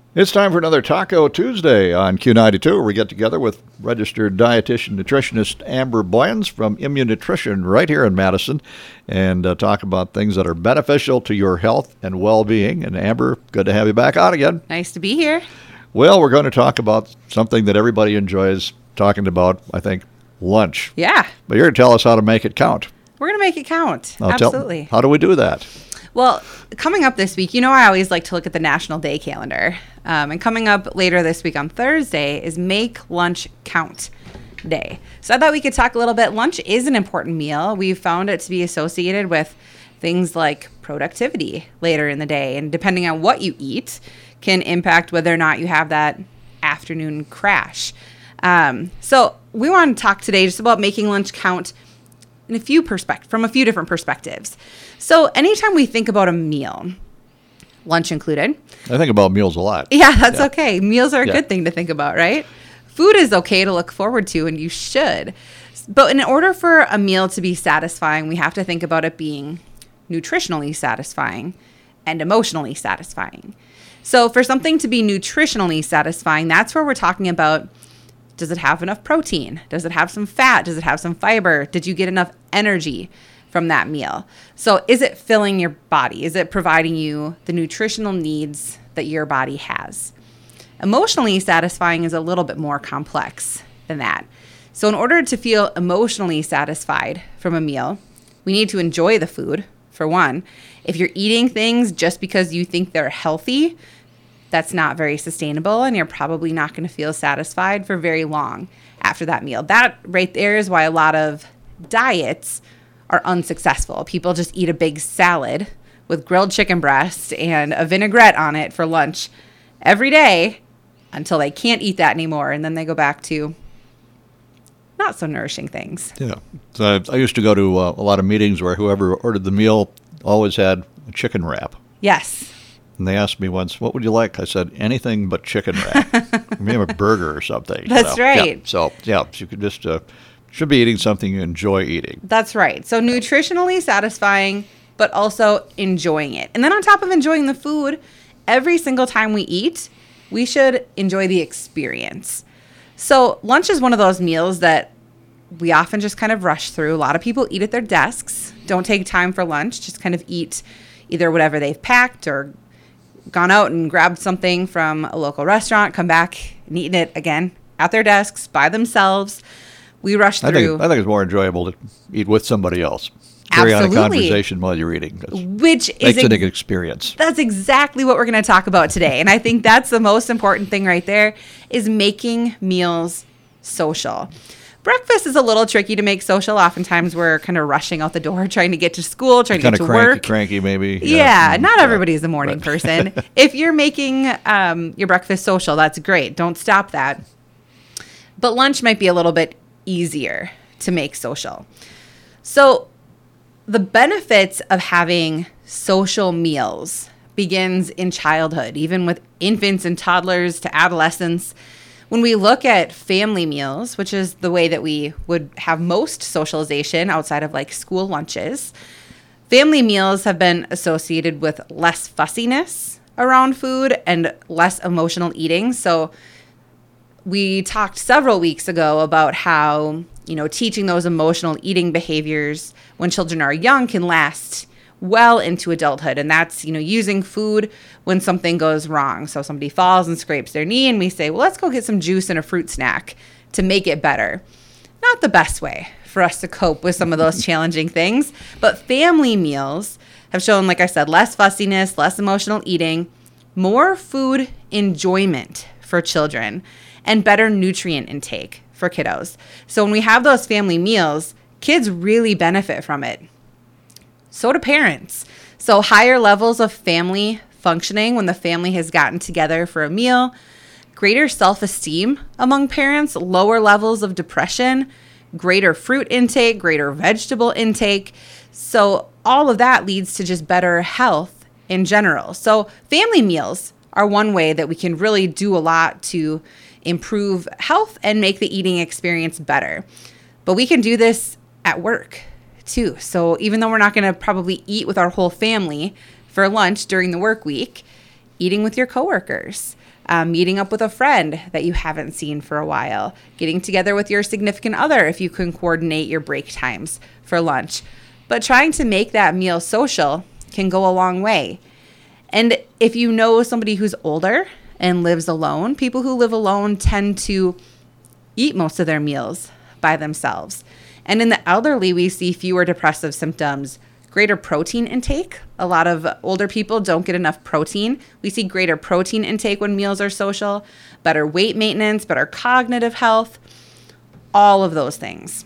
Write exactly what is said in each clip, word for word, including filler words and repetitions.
It's time for another Taco Tuesday on Q ninety-two, where we get together with registered dietitian nutritionist Amber Boyens from Immunutrition right here in Madison and uh, talk about things that are beneficial to your health and well-being. And Amber, good to have you back on again. Nice to be here. Well, we're going to talk about something that everybody enjoys talking about, I think, lunch. Yeah. But you're going to tell us how to make it count. We're going to make it count. Now, Absolutely. Tell, how do we do that? Well, coming up this week, you know I always like to look at the National Day calendar. Um, and coming up later this week on Thursday is Make Lunch Count Day. So I thought we could talk a little bit. Lunch is an important meal. We've found it to be associated with things like productivity later in the day. And depending on what you eat can impact whether or not you have that afternoon crash. Um, so we want to talk today just about making lunch count in a few perspect- from a few different perspectives. So anytime we think about a meal, lunch included. I think about meals a lot. Yeah, that's yeah. okay. Meals are a yeah. good thing to think about, right? Food is okay to look forward to, and you should. But in order for a meal to be satisfying, we have to think about it being nutritionally satisfying and emotionally satisfying. So for something to be nutritionally satisfying, that's where we're talking about, does it have enough protein? Does it have some fat? Does it have some fiber? Did you get enough energy from that meal? So is it filling your body? Is it providing you the nutritional needs that your body has? Emotionally satisfying is a little bit more complex than that. So in order to feel emotionally satisfied from a meal, we need to enjoy the food, for one. If you're eating things just because you think they're healthy, that's not very sustainable, and you're probably not going to feel satisfied for very long after that meal. That right there is why a lot of diets are unsuccessful. People just eat a big salad with grilled chicken breast and a vinaigrette on it for lunch every day until they can't eat that anymore, and then they go back to not so nourishing things. Yeah. So I, I used to go to uh, a lot of meetings where whoever ordered the meal always had a chicken wrap. Yes. And they asked me once, what would you like? I said, anything but chicken wrap. Maybe a burger or something. That's you know? right. Yeah. So, yeah, so you could just, uh, should be eating something you enjoy eating. That's right. So nutritionally satisfying, but also enjoying it. And then on top of enjoying the food, every single time we eat, we should enjoy the experience. So lunch is one of those meals that we often just kind of rush through. A lot of people eat at their desks, don't take time for lunch, just kind of eat either whatever they've packed or gone out and grabbed something from a local restaurant, come back and eaten it again at their desks by themselves. We rush through. I think, I think it's more enjoyable to eat with somebody else. Carry Absolutely. on a conversation while you're eating. Which is makes ex- it an experience. That's exactly what we're going to talk about today. And I think that's the most important thing right there is making meals social. Breakfast is a little tricky to make social. Oftentimes we're kind of rushing out the door, trying to get to school, trying kind to get of to cranky, work. cranky maybe. Yeah, yeah. not yeah. everybody's a morning right. person. If you're making um, your breakfast social, that's great. Don't stop that. But lunch might be a little bit easier to make social. So the benefits of having social meals begins in childhood, even with infants and toddlers to adolescents. When we look at family meals, which is the way that we would have most socialization outside of like school lunches, family meals have been associated with less fussiness around food and less emotional eating. So we talked several weeks ago about how, you know, teaching those emotional eating behaviors when children are young can last well into adulthood. And that's, you know, using food when something goes wrong. So somebody falls and scrapes their knee and we say, well, let's go get some juice and a fruit snack to make it better. Not the best way for us to cope with some of those challenging things. But family meals have shown, like I said, less fussiness, less emotional eating, more food enjoyment for children, and better nutrient intake for kiddos. So when we have those family meals, kids really benefit from it. So do parents. So higher levels of family functioning when the family has gotten together for a meal, greater self-esteem among parents, lower levels of depression, greater fruit intake, greater vegetable intake. So all of that leads to just better health in general. So family meals are one way that we can really do a lot to improve health and make the eating experience better. But we can do this at work too. So even though we're not going to probably eat with our whole family for lunch during the work week, eating with your coworkers, um, meeting up with a friend that you haven't seen for a while, getting together with your significant other if you can coordinate your break times for lunch. But trying to make that meal social can go a long way. And if you know somebody who's older and lives alone, people who live alone tend to eat most of their meals by themselves. And in the elderly, we see fewer depressive symptoms, greater protein intake. A lot of older people don't get enough protein. We see greater protein intake when meals are social, better weight maintenance, better cognitive health, all of those things.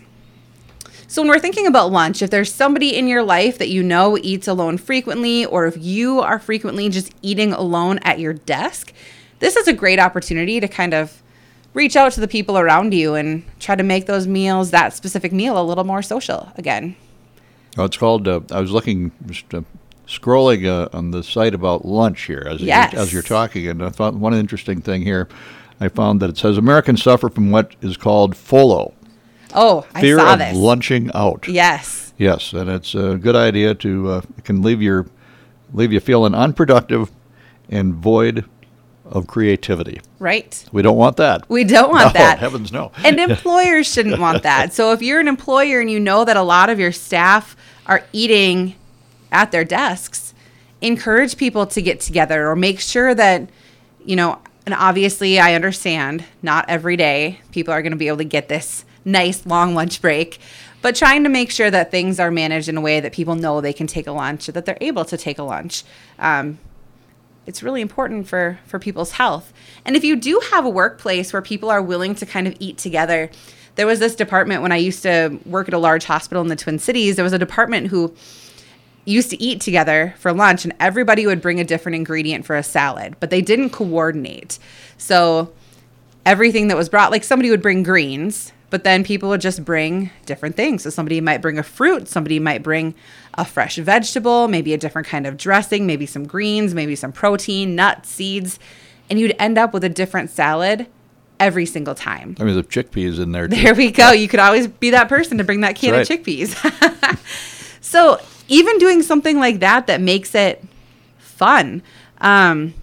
So when we're thinking about lunch, if there's somebody in your life that you know eats alone frequently, or if you are frequently just eating alone at your desk, this is a great opportunity to kind of reach out to the people around you and try to make those meals, that specific meal, a little more social again. Oh, it's called, uh, I was looking, just uh, scrolling uh, on the site about lunch here as, yes. you're, as you're talking, and I found one interesting thing here. I found that it says Americans suffer from what is called FOLO. Oh, I Fear saw of this. lunching out. Yes. Yes, and it's a good idea to, uh, it can leave your, leave you feeling unproductive and void of creativity. Right. We don't want that. We don't want no, that. Heavens no. And employers shouldn't want that. So if you're an employer and you know that a lot of your staff are eating at their desks, encourage people to get together, or make sure that, you know, and obviously I understand not every day people are going to be able to get this nice long lunch break, but trying to make sure that things are managed in a way that people know they can take a lunch, or that they're able to take a lunch. Um, It's really important for, for people's health. And if you do have a workplace where people are willing to kind of eat together, there was this department when I used to work at a large hospital in the Twin Cities, there was a department who used to eat together for lunch, and everybody would bring a different ingredient for a salad, but they didn't coordinate. So everything that was brought, like somebody would bring greens, but then people would just bring different things. So somebody might bring a fruit, somebody might bring a fresh vegetable, maybe a different kind of dressing, maybe some greens, maybe some protein, nuts, seeds, and you'd end up with a different salad every single time. I mean, the chickpeas in there too. There we go. You could always be that person to bring that can That's of chickpeas. So even doing something like that that makes it fun. Um,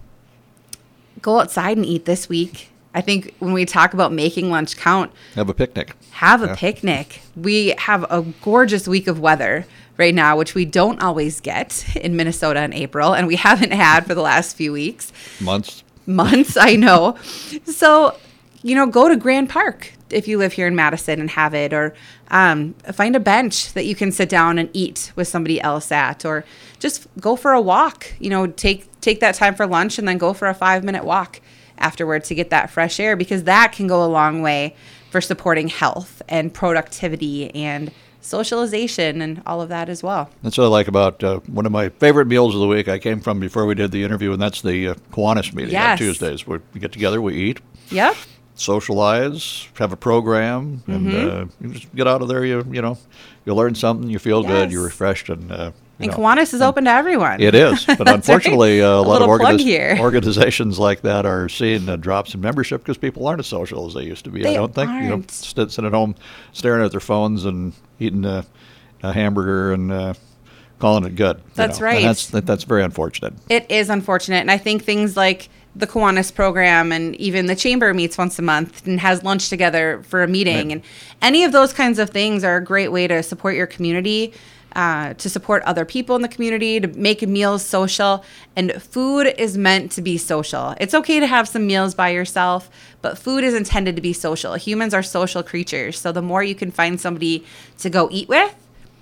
go outside and eat this week. I think when we talk about making lunch count, Have a picnic. have a Yeah. picnic. We have a gorgeous week of weather right now, which we don't always get in Minnesota in April, and we haven't had for the last few weeks. Months. Months, I know. So, you know, go to Grand Park if you live here in Madison and have it, or um, find a bench that you can sit down and eat with somebody else at, or just go for a walk. You know, take take that time for lunch and then go for a five minute walk afterward to get that fresh air, because that can go a long way for supporting health and productivity and socialization and all of that as well. That's what I like about uh, one of my favorite meals of the week I came from before we did the interview, and that's the uh, Kiwanis meeting Yes. on Tuesdays, where we get together, we eat, Yep. socialize, have a program, and Mm-hmm. uh, you just get out of there, you you know, you learn something, you feel good, Yes. you're refreshed, and uh, you And know. Kiwanis is open to everyone. It is, but That's unfortunately, right. uh, a, A lot of little plug organiz- here. organizations like that are seeing uh, drops in membership because people aren't as social as they used to be. I They don't think. You know, aren't. st- sitting at home, staring at their phones and eating a, a hamburger and uh, calling it good. you That's know. And right. that's that, that's very unfortunate. It is unfortunate. And I think things like the Kiwanis program, and even the chamber meets once a month and has lunch together for a meeting. Right. And any of those kinds of things are a great way to support your community, uh, to support other people in the community, to make meals social. And food is meant to be social. It's okay to have some meals by yourself, but food is intended to be social. Humans are social creatures. So the more you can find somebody to go eat with,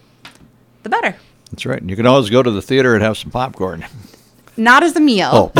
the better. That's right. And you can always go to the theater and have some popcorn. Not as a meal. Oh,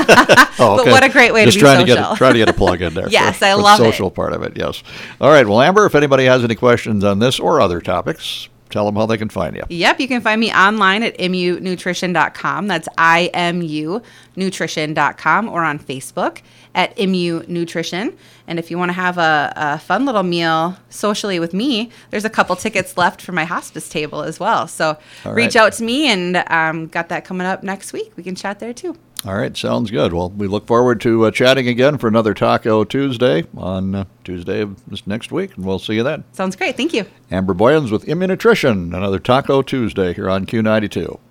oh But what a great way to Just be trying to social. get try to get a plug in there. Yes, for, I for love the it. social part of it. Yes. All right. Well, Amber, if anybody has any questions on this or other topics, tell them how they can find you. Yep, you can find me online at I M U nutrition dot com. That's I M U nutrition dot com, or on Facebook at I M U Nutrition. And if you want to have a, a fun little meal socially with me, there's a couple tickets left for my hospice table as well. So All reach right. out to me, and um, got that coming up next week. We can chat there too. All right, sounds good. Well, we look forward to uh, chatting again for another Taco Tuesday on uh, Tuesday of this next week, and we'll see you then. Sounds great. Thank you. Amber Boyens with Immunutrition, another Taco Tuesday here on Q ninety-two.